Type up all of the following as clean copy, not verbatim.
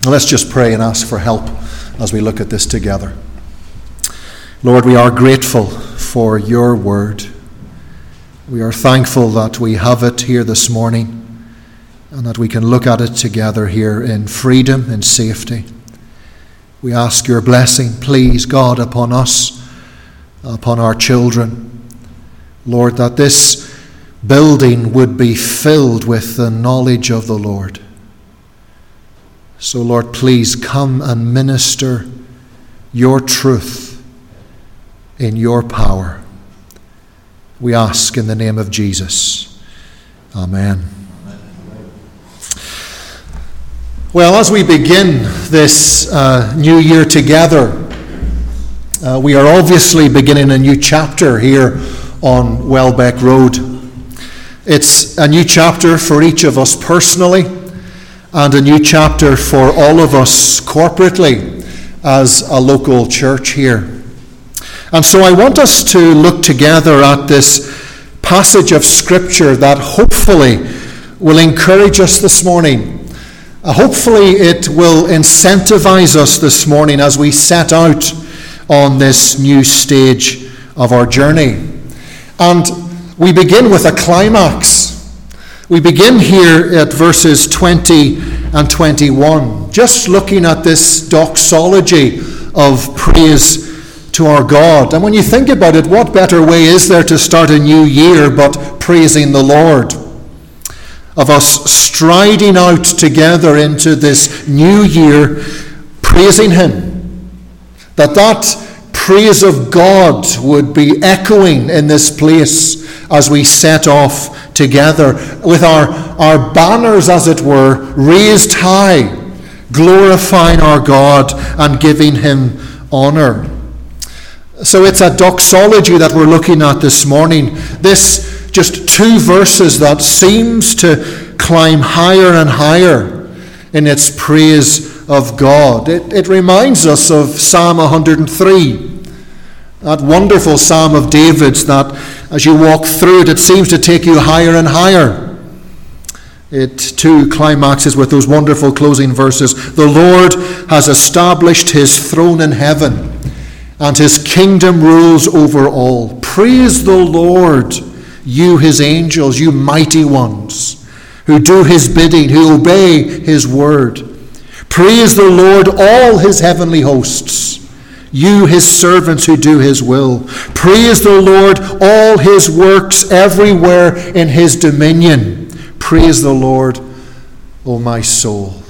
Let's just pray and ask for help as we look at this together. Lord, we are grateful for your word. We are thankful that we have it here this morning and that we can look at it together here in freedom and safety. We ask your blessing, please, God, upon us, upon our children. Lord, that this building would be filled with the knowledge of the Lord. So, Lord, please come and minister your truth in your power. We ask in the name of Jesus. Amen. Well, as we begin this new year together, we are obviously beginning a new chapter here on Welbeck Road. It's a new chapter for each of us personally, and a new chapter for all of us corporately as a local church here. And so I want us to look together at this passage of Scripture that hopefully will encourage us this morning. Hopefully it will incentivize us this morning as we set out on this new stage of our journey. And we begin with a climax. We begin here at verses 20 and 21, just looking at this doxology of praise to our God. And when you think about it, what better way is there to start a new year but praising the Lord? Of us striding out together into this new year, praising Him. That praise of God would be echoing in this place as we set off together with our banners, as it were, raised high, glorifying our God and giving Him honor. So it's a doxology that we're looking at this morning. This just two verses that seems to climb higher and higher in its praise of God. It reminds us of Psalm 103, that wonderful Psalm of David's that as you walk through it, it seems to take you higher and higher. It too climaxes with those wonderful closing verses. The Lord has established his throne in heaven, and his kingdom rules over all. Praise the Lord, you his angels, you mighty ones, who do his bidding, who obey his word. Praise the Lord, all his heavenly hosts, you his servants who do his will. Praise the Lord, all his works everywhere in his dominion. Praise the Lord, O my soul.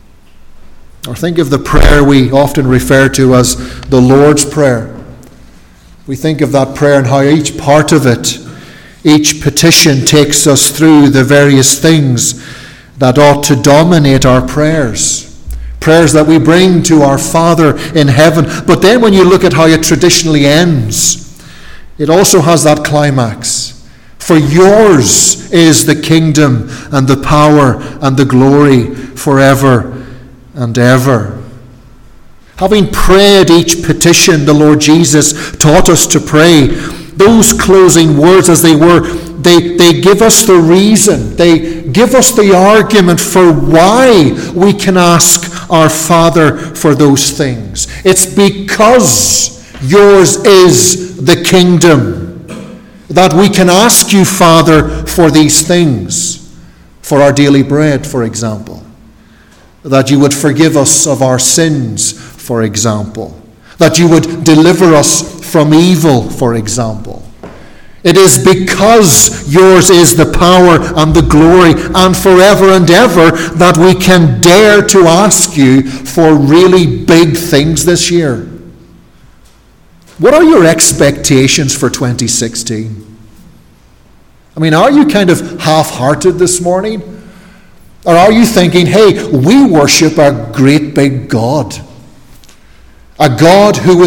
Or think of the prayer we often refer to as the Lord's Prayer. We think of that prayer and how each part of it, each petition takes us through the various things that ought to dominate our prayers. Prayers that we bring to our Father in heaven. But then when you look at how it traditionally ends, it also has that climax. For yours is the kingdom and the power and the glory forever and ever. Having prayed each petition the Lord Jesus taught us to pray, those closing words as they were, they give us the reason, they give us the argument for why we can ask our Father for those things. It's because yours is the kingdom that we can ask you, Father, for these things. For our daily bread, for example. That you would forgive us of our sins, for example. That you would deliver us from evil, for example. It is because yours is the power and the glory and forever and ever that we can dare to ask you for really big things this year. What are your expectations for 2016? I mean, are you kind of half-hearted this morning? Or are you thinking, hey, we worship a great big God. A God who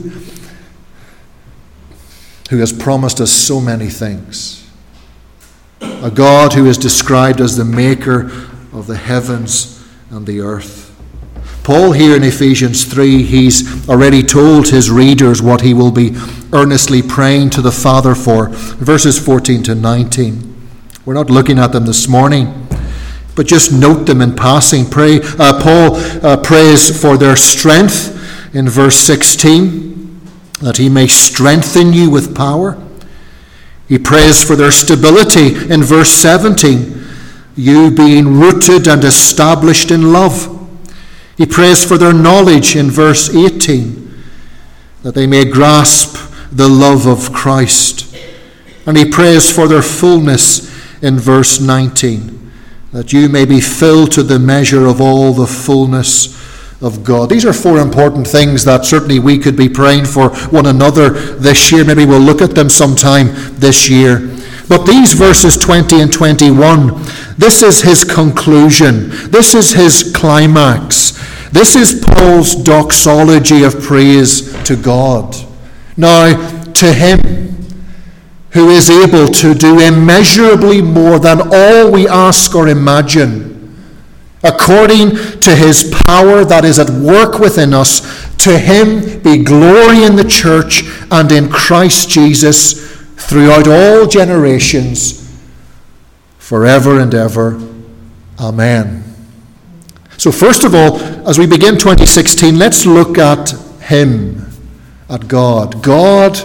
has promised us so many things. A God who is described as the maker of the heavens and the earth. Paul here in Ephesians 3, he's already told his readers what he will be earnestly praying to the Father for. Verses 14 to 19. We're not looking at them this morning. but just note them in passing. Paul prays for their strength in verse 16, that he may strengthen you with power. He prays for their stability in verse 17, you being rooted and established in love. He prays for their knowledge in verse 18, that they may grasp the love of Christ. And he prays for their fullness in verse 19, that you may be filled to the measure of all the fullness of God. These are four important things that certainly we could be praying for one another this year. Maybe we'll look at them sometime this year. But these verses 20 and 21, this is his conclusion. This is his climax. This is Paul's doxology of praise to God. Now, to him who is able to do immeasurably more than all we ask or imagine, according to his power that is at work within us, to him be glory in the church and in Christ Jesus throughout all generations, forever and ever. Amen. So first of all, as we begin 2016, let's look at him, at God. God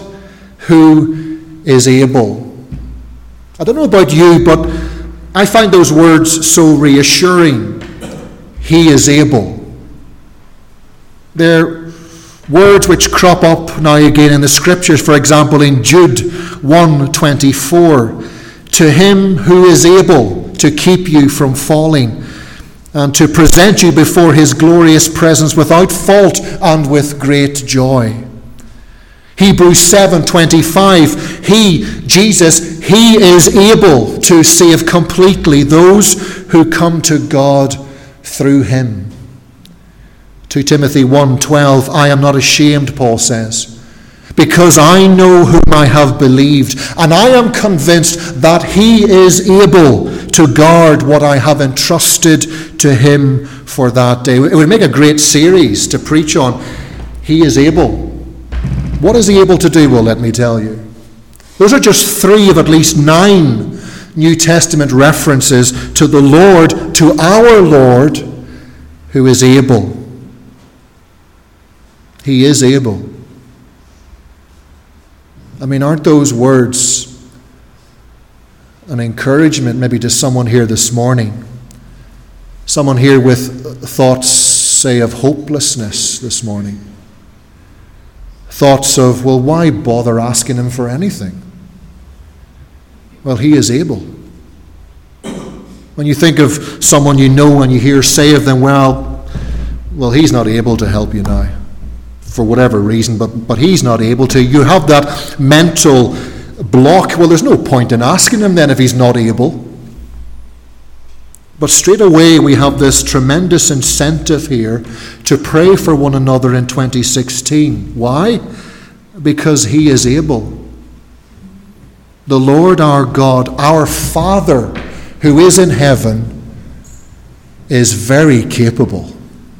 who is able. I don't know about you, but I find those words so reassuring. He is able. They're words which crop up now again in the scriptures. For example, in Jude 1:24, to him who is able to keep you from falling and to present you before his glorious presence without fault and with great joy. Hebrews 7:25, he, Jesus, he is able to save completely those who come to God through him. 2 Timothy 1:12, I am not ashamed, Paul says, because I know whom I have believed, and I am convinced that he is able to guard what I have entrusted to him for that day. It would make a great series to preach on. He is able. What is he able to do? Well, let me tell you. Those are just 3 of at least 9 New Testament references to the Lord, to our Lord, who is able. He is able. I mean, aren't those words an encouragement maybe to someone here this morning? Someone here with thoughts, say, of hopelessness this morning. Thoughts of, well, why bother asking him for anything? Well, he is able. When you think of someone you know and you hear say of them, well, he's not able to help you now, for whatever reason, but he's not able to. You have that mental block. Well, there's no point in asking him then if he's not able. But straight away we have this tremendous incentive here to pray for one another in 2016. Why? Because he is able. The Lord our God, our Father who is in heaven, is very capable.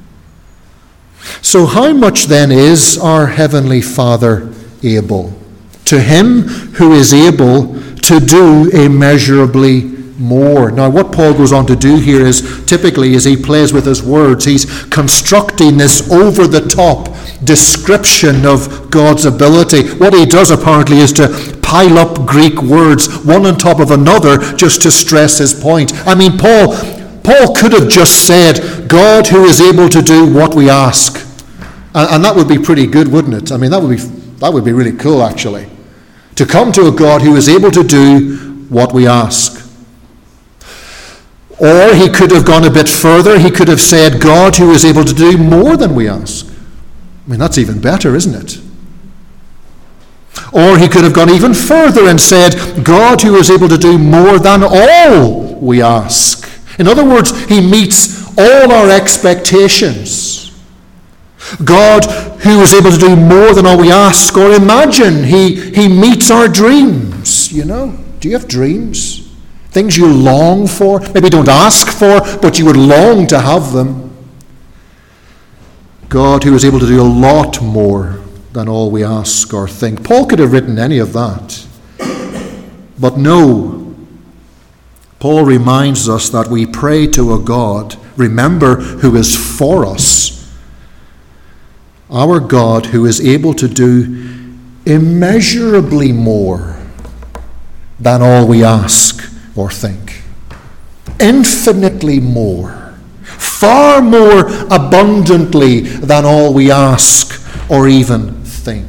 So how much then is our Heavenly Father able? To him who is able to do immeasurably more. Now, what Paul goes on to do here is, typically, as he plays with his words, he's constructing this over-the-top description of God's ability. What he does, apparently, is to pile up Greek words, one on top of another, just to stress his point. I mean, Paul could have just said, God who is able to do what we ask. And that would be pretty good, wouldn't it? I mean, that would be really cool, actually. To come to a God who is able to do what we ask. Or he could have gone a bit further. He could have said, God who is able to do more than we ask. I mean, that's even better, isn't it? Or he could have gone even further and said, God who is able to do more than all we ask. In other words, he meets all our expectations. God who is able to do more than all we ask or imagine. He meets our dreams, you know. Do you have dreams? Things you long for, maybe don't ask for, but you would long to have them. God who is able to do a lot more than all we ask or think. Paul could have written any of that. But no. Paul reminds us that we pray to a God, remember, who is for us. Our God who is able to do immeasurably more than all we ask or think. Infinitely more. Far more abundantly than all we ask or even think.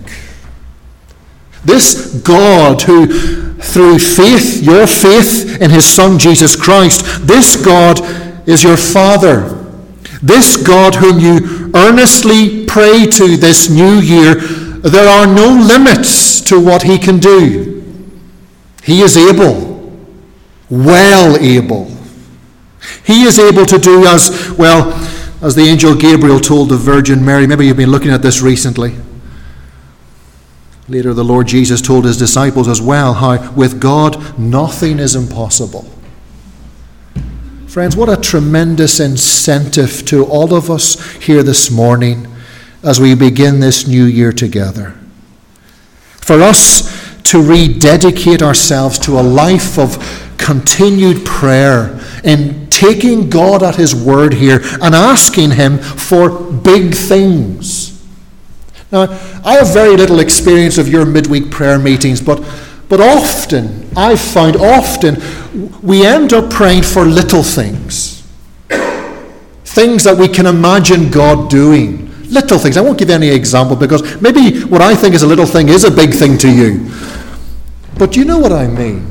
This God who, through faith, your faith in his Son Jesus Christ, this God is your Father. This God whom you earnestly pray to this new year, there are no limits to what he can do. He is able, well able. He is able to do as the angel Gabriel told the Virgin Mary. Maybe you've been looking at this recently. Later, the Lord Jesus told his disciples as well how with God nothing is impossible. Friends, what a tremendous incentive to all of us here this morning as we begin this new year together. For us to rededicate ourselves to a life of continued prayer in taking God at his word here and asking him for big things. Now, I have very little experience of your midweek prayer meetings, but often, I've found we end up praying for little things. Things that we can imagine God doing. Little things. I won't give any example because maybe what I think is a little thing is a big thing to you. But you know what I mean.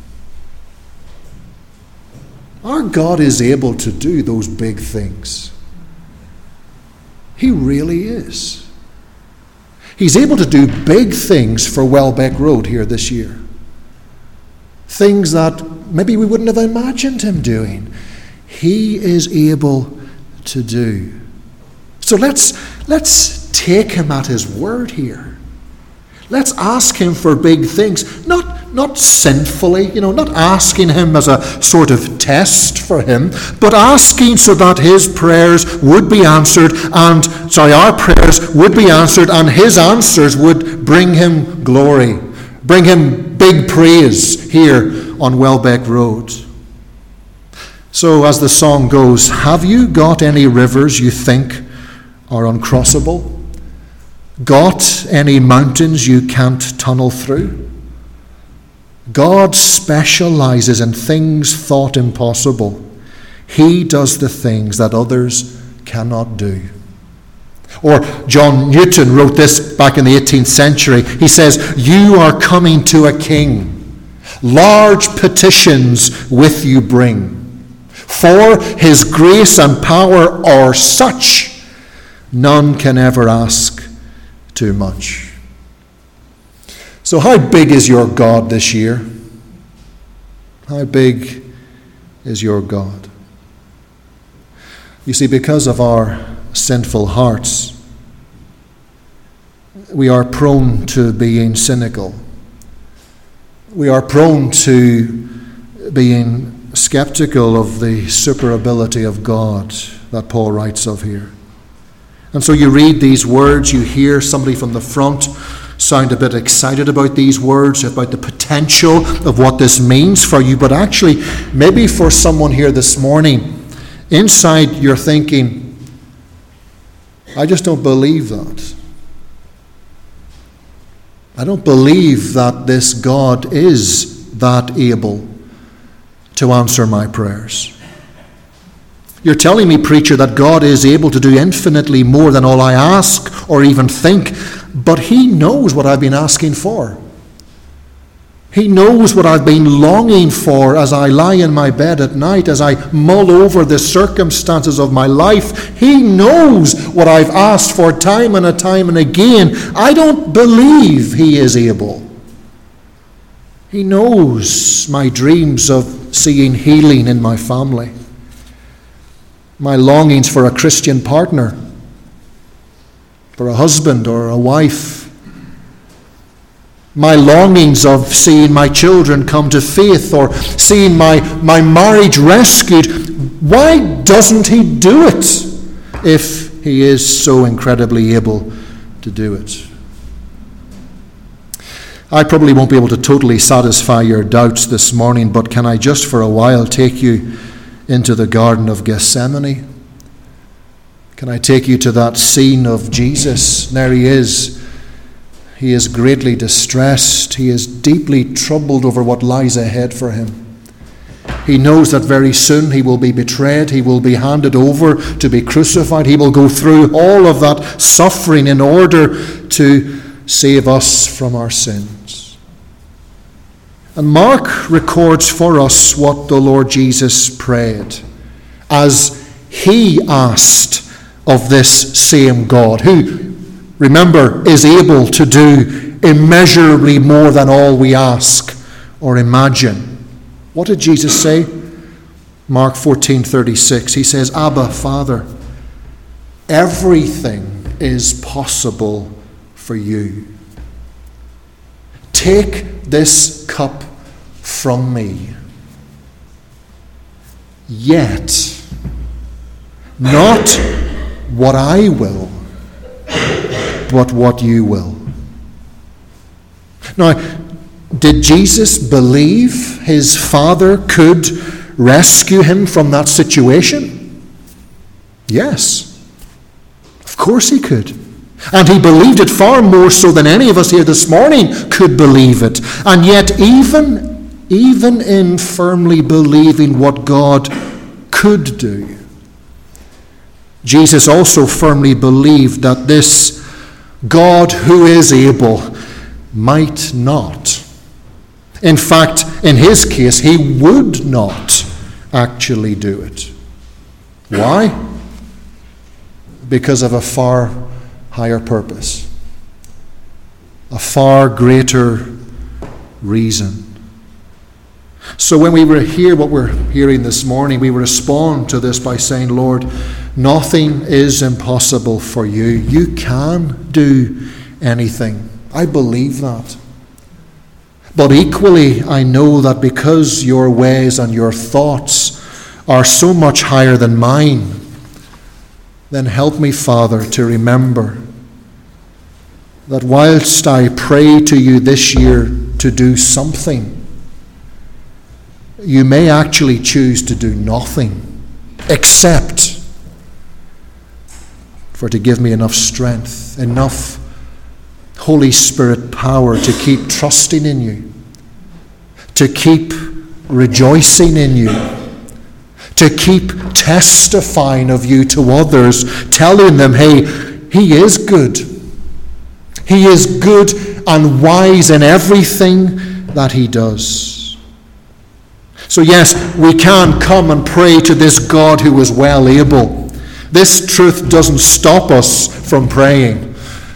Our God is able to do those big things. He really is. He's able to do big things for Welbeck Road here this year. Things that maybe we wouldn't have imagined him doing. He is able to do. So let's take him at his word here. Let's ask him for big things, not sinfully, not asking him as a sort of test for him, but asking so that his prayers would be answered, our prayers would be answered, and his answers would bring him glory, bring him big praise here on Welbeck Road. So as the song goes, have you got any rivers you think are uncrossable? Got any mountains you can't tunnel through? God specializes in things thought impossible. He does the things that others cannot do. Or John Newton wrote this back in the 18th century. He says, you are coming to a king. Large petitions with you bring. For his grace and power are such, none can ever ask too much. So how big is your God this year? How big is your God? You see, because of our sinful hearts, we are prone to being cynical. We are prone to being skeptical of the superability of God that Paul writes of here. And so you read these words, you hear somebody from the front sound a bit excited about these words, about the potential of what this means for you. But actually, maybe for someone here this morning, inside you're thinking, I just don't believe that. I don't believe that this God is that able to answer my prayers. You're telling me, preacher, that God is able to do infinitely more than all I ask or even think, but he knows what I've been asking for. He knows what I've been longing for as I lie in my bed at night, as I mull over the circumstances of my life. He knows what I've asked for time and again. I don't believe he is able. He knows my dreams of seeing healing in my family, my longings for a Christian partner, for a husband or a wife, my longings of seeing my children come to faith or seeing my marriage rescued. Why doesn't he do it if he is so incredibly able to do it? I probably won't be able to totally satisfy your doubts this morning, but can I just for a while take you into the Garden of Gethsemane? Can I take you to that scene of Jesus? There he is. He is greatly distressed. He is deeply troubled over what lies ahead for him. He knows that very soon he will be betrayed. He will be handed over to be crucified. He will go through all of that suffering in order to save us from our sins. And Mark records for us what the Lord Jesus prayed as he asked of this same God, who, remember, is able to do immeasurably more than all we ask or imagine. What did Jesus say? Mark 14:36. He says, Abba, Father, everything is possible for you. Take this cup from me. Yet, not what I will, but what you will. Now, did Jesus believe his Father could rescue him from that situation? Yes. Of course he could. And he believed it far more so than any of us here this morning could believe it. And yet, even in firmly believing what God could do, Jesus also firmly believed that this God who is able might not. In fact, in his case, he would not actually do it. Why? Because of a far higher purpose, a far greater reason. So when we hear what we're hearing this morning, we respond to this by saying, Lord, nothing is impossible for you. You can do anything. I believe that. But equally, I know that because your ways and your thoughts are so much higher than mine, then help me, Father, to remember that whilst I pray to you this year to do something, you may actually choose to do nothing except for to give me enough strength, enough Holy Spirit power to keep trusting in you, to keep rejoicing in you, to keep testifying of you to others, telling them, hey, he is good. He is good and wise in everything that he does. So yes, we can come and pray to this God who is well able. This truth doesn't stop us from praying.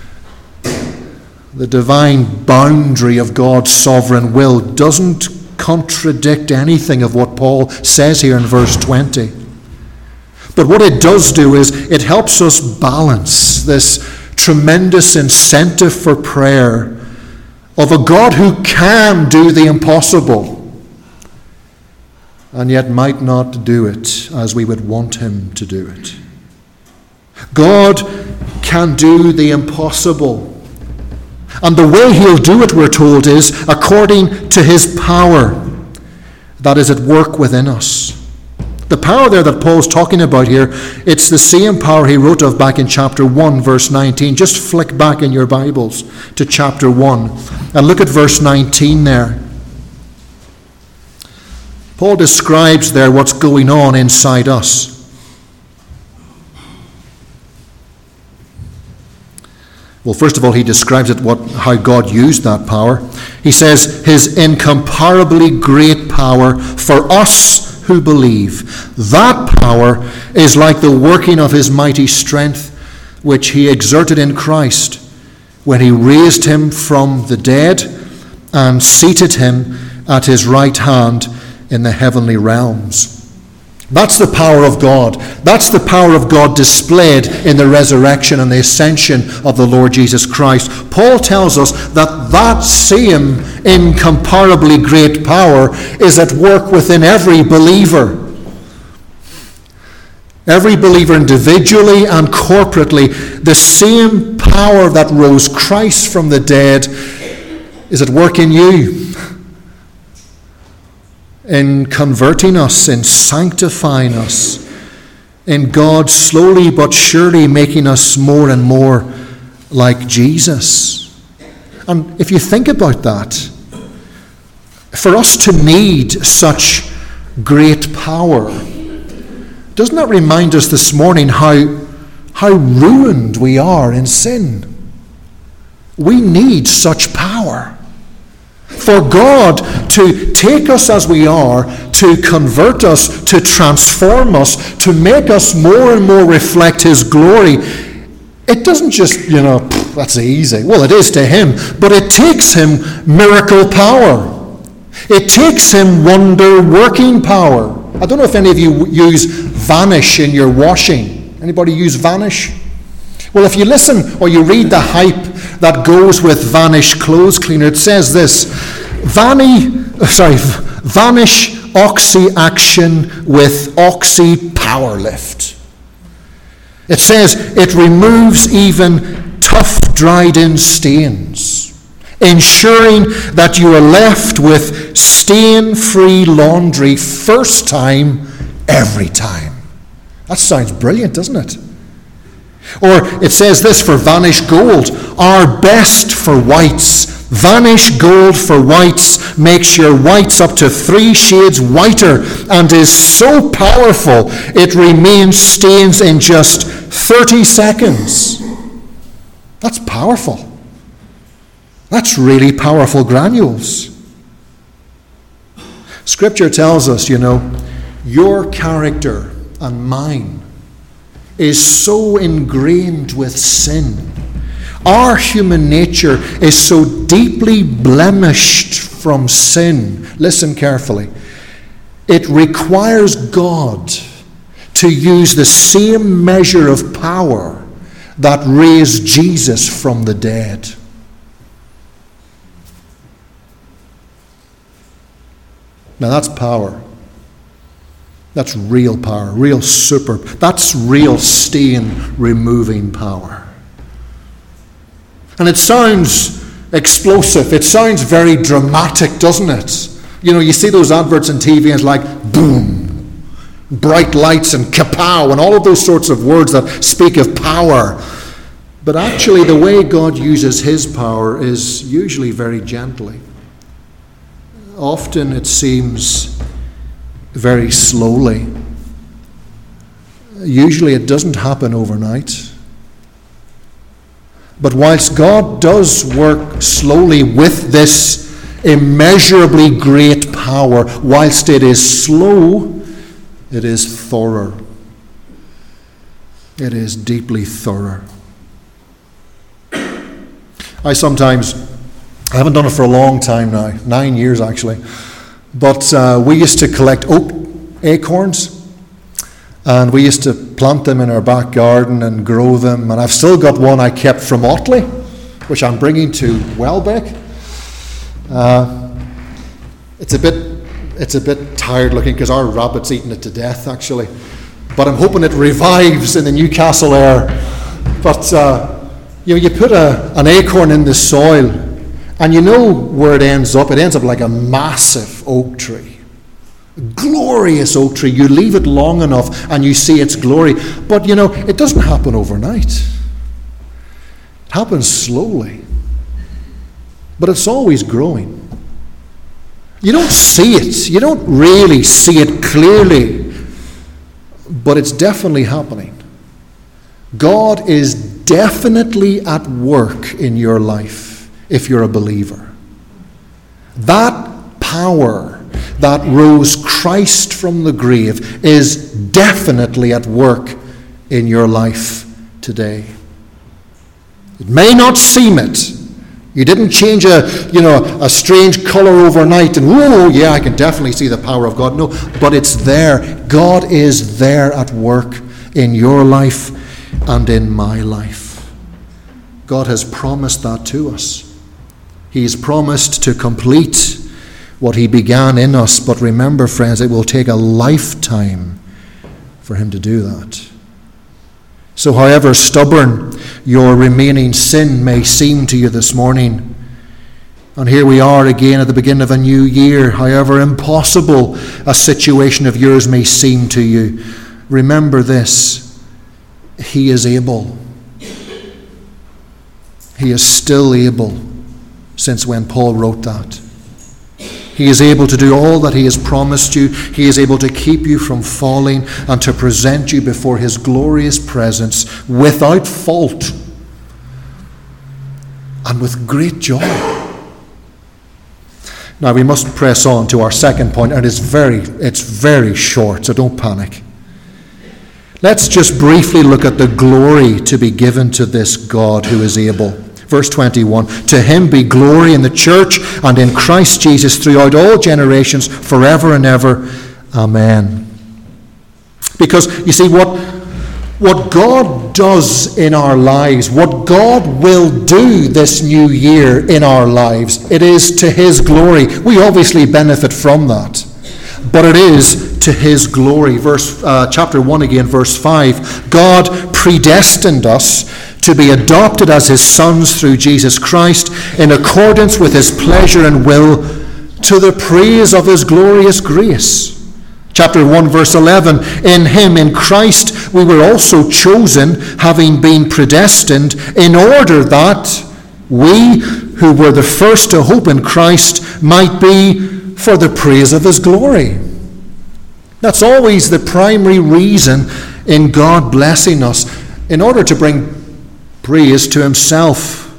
The divine boundary of God's sovereign will doesn't contradict anything of what Paul says here in verse 20. But what it does do is it helps us balance this tremendous incentive for prayer of a God who can do the impossible and yet might not do it as we would want him to do it. God can do the impossible. And the way he'll do it, we're told, is according to his power that is at work within us. The power there that Paul's talking about here, it's the same power he wrote of back in chapter 1, verse 19. Just flick back in your Bibles to chapter 1 and look at verse 19 there. Paul describes there what's going on inside us. Well, first of all, he describes it how God used that power. He says, his incomparably great power for us who believe. That power is like the working of his mighty strength, which he exerted in Christ when he raised him from the dead and seated him at his right hand in the heavenly realms. That's the power of God. That's the power of God displayed in the resurrection and the ascension of the Lord Jesus Christ. Paul tells us that that same incomparably great power is at work within every believer. Every believer individually and corporately, the same power that rose Christ from the dead is at work in you, in converting us, in sanctifying us, in God slowly but surely making us more and more like Jesus. And if you think about that, for us to need such great power, doesn't that remind us this morning how ruined we are in sin? We need such power. For God to take us as we are, to convert us, to transform us, to make us more and more reflect His glory, it doesn't just, that's easy. Well, it is to Him, but it takes Him miracle power. It takes Him wonder-working power. I don't know if any of you use Vanish in your washing. Anybody use Vanish? Well, if you listen or you read the hype that goes with Vanish clothes cleaner, it says this: Vanish Oxy Action with Oxy Power Lift. It says it removes even tough dried-in stains, ensuring that you are left with stain-free laundry first time, every time. That sounds brilliant, doesn't it? Or it says this for Vanish Gold: our best for whites. Vanish Gold for whites makes your whites up to 3 shades whiter and is so powerful it remains stains in just 30 seconds. That's powerful. That's really powerful granules. Scripture tells us, your character and mine is so ingrained with sin. Our human nature is so deeply blemished from sin. Listen carefully. It requires God to use the same measure of power that raised Jesus from the dead. Now that's power. That's real power, real that's real stain-removing power. And it sounds explosive. It sounds very dramatic, doesn't it? You see those adverts on TV and it's like, boom, bright lights and kapow and all of those sorts of words that speak of power. But actually the way God uses His power is usually very gently. Often it seems very slowly. Usually it doesn't happen overnight. But whilst God does work slowly with this immeasurably great power, whilst it is slow, it is thorough. It is deeply thorough. I haven't done it for a long time now, 9 years actually, but we used to collect oak acorns, and we used to plant them in our back garden and grow them, and I've still got one I kept from Otley, which I'm bringing to Welbeck. It's a bit tired looking because our rabbit's eaten it to death actually, but I'm hoping it revives in the Newcastle air. But you put an acorn in the soil, and you know where it ends up. It ends up like a massive oak tree. A glorious oak tree. You leave it long enough and you see its glory. But it doesn't happen overnight. It happens slowly. But it's always growing. You don't see it. You don't really see it clearly. But it's definitely happening. God is definitely at work in your life. If you're a believer. That power that rose Christ from the grave is definitely at work in your life today. It may not seem it. You didn't change a strange color overnight and, whoa, yeah, I can definitely see the power of God. No, but it's there. God is there at work in your life and in my life. God has promised that to us. He's promised to complete what He began in us. But remember, friends, it will take a lifetime for Him to do that. So however stubborn your remaining sin may seem to you this morning, And here we are again at the beginning of a new year. However impossible a situation of yours may seem to you, remember this: He is able. He is still able, since when Paul wrote that. He is able to do all that He has promised you. He is able to keep you from falling and to present you before His glorious presence without fault and with great joy. Now we must press on to our second point, and it's very short, so don't panic. Let's just briefly look at the glory to be given to this God who is able. Verse 21, to Him be glory in the church and in Christ Jesus throughout all generations, forever and ever. Amen. Because, you see, what God does in our lives, what God will do this new year in our lives, it is to His glory. We obviously benefit from that, but it is to His glory. Chapter 1 again, verse 5. God predestined us to be adopted as His sons through Jesus Christ in accordance with His pleasure and will, to the praise of His glorious grace. Chapter 1, verse 11, in Him, in Christ, we were also chosen, having been predestined, in order that we, who were the first to hope in Christ, might be for the praise of His glory. That's always the primary reason in God blessing us, in order to bring praise to Himself.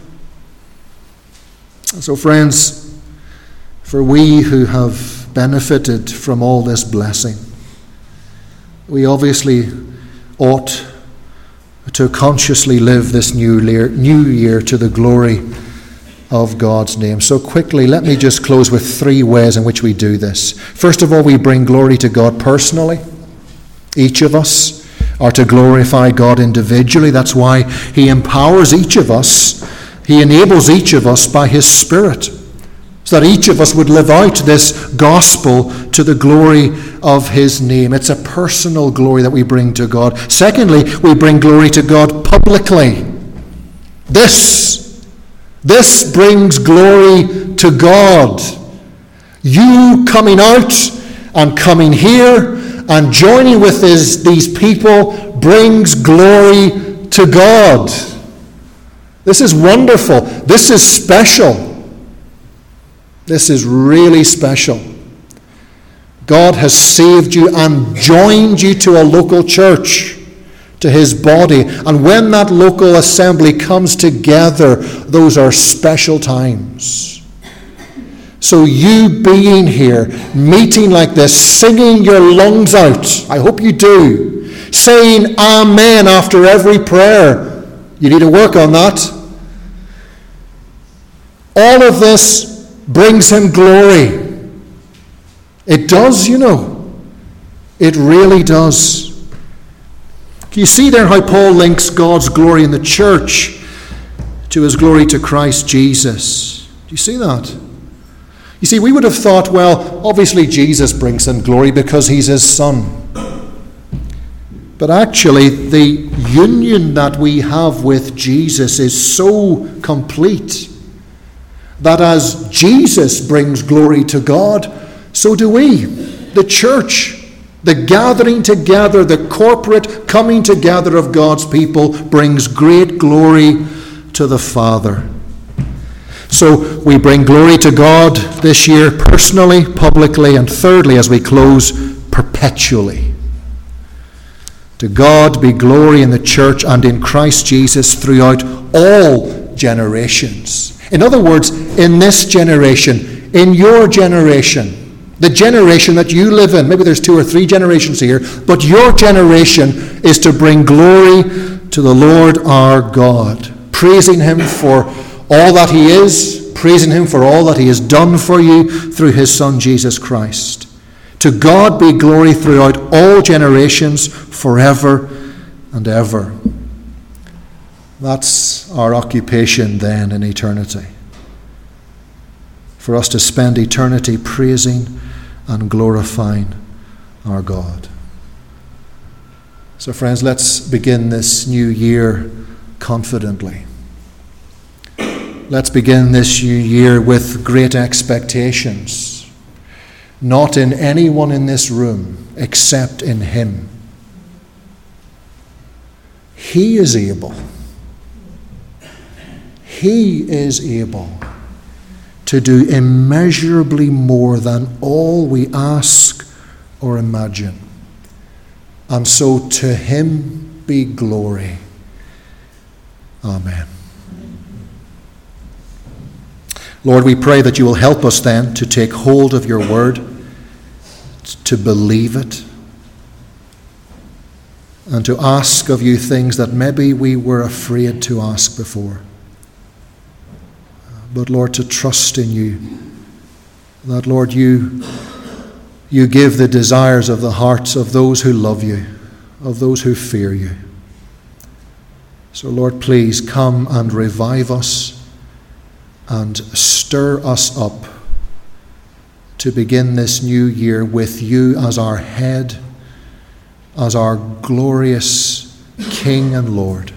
So, friends, for we who have benefited from all this blessing, we obviously ought to consciously live this new year to the glory of God's name. So quickly, let me just close with 3 ways in which we do this. First of all, we bring glory to God personally. Each of us are to glorify God individually. That's why He empowers each of us. He enables each of us by His Spirit, so that each of us would live out this gospel to the glory of His name. It's a personal glory that we bring to God. Secondly, we bring glory to God publicly. This brings glory to God. You coming out and coming here and joining with these people brings glory to God. This is wonderful. This is special. This is really special. God has saved you and joined you to a local church, to His body. And when that local assembly comes together, those are special times. So you being here, meeting like this, singing your lungs out, I hope you do, saying amen after every prayer, you need to work on that. All of this brings Him glory. It does, you know. It really does. Can you see there how Paul links God's glory in the church to His glory to Christ Jesus? Do you see that? You see, we would have thought, well, obviously Jesus brings Him glory because He's His Son. But actually, the union that we have with Jesus is so complete that as Jesus brings glory to God, so do we. The church, the gathering together, the corporate coming together of God's people brings great glory to the Father. So we bring glory to God this year personally, publicly, and thirdly, as we close, perpetually. To God be glory in the church and in Christ Jesus throughout all generations. In other words, in this generation, in your generation, the generation that you live in, maybe there's 2 or 3 generations here, but your generation is to bring glory to the Lord our God, praising Him for all that He is, praising Him for all that He has done for you through His Son Jesus Christ. To God be glory throughout all generations, forever and ever. That's our occupation then in eternity. For us to spend eternity praising and glorifying our God. So friends, let's begin this new year confidently. let's begin this new year with great expectations, not in anyone in this room except in him. He is able. He is able to do immeasurably more than all we ask or imagine. And so to him be glory. Amen. Lord, we pray that you will help us then to take hold of your word, to believe it, and to ask of you things that maybe we were afraid to ask before. But Lord, to trust in you, that Lord, you give the desires of the hearts of those who love you, of those who fear you. So Lord, please come and revive us and stir us up to begin this new year with you as our head, as our glorious King and Lord.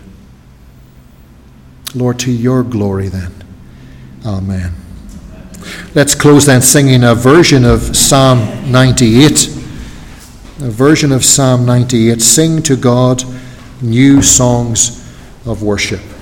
Lord, to your glory then. Amen. Let's close then singing a version of Psalm 98. A version of Psalm 98. Sing to God new songs of worship.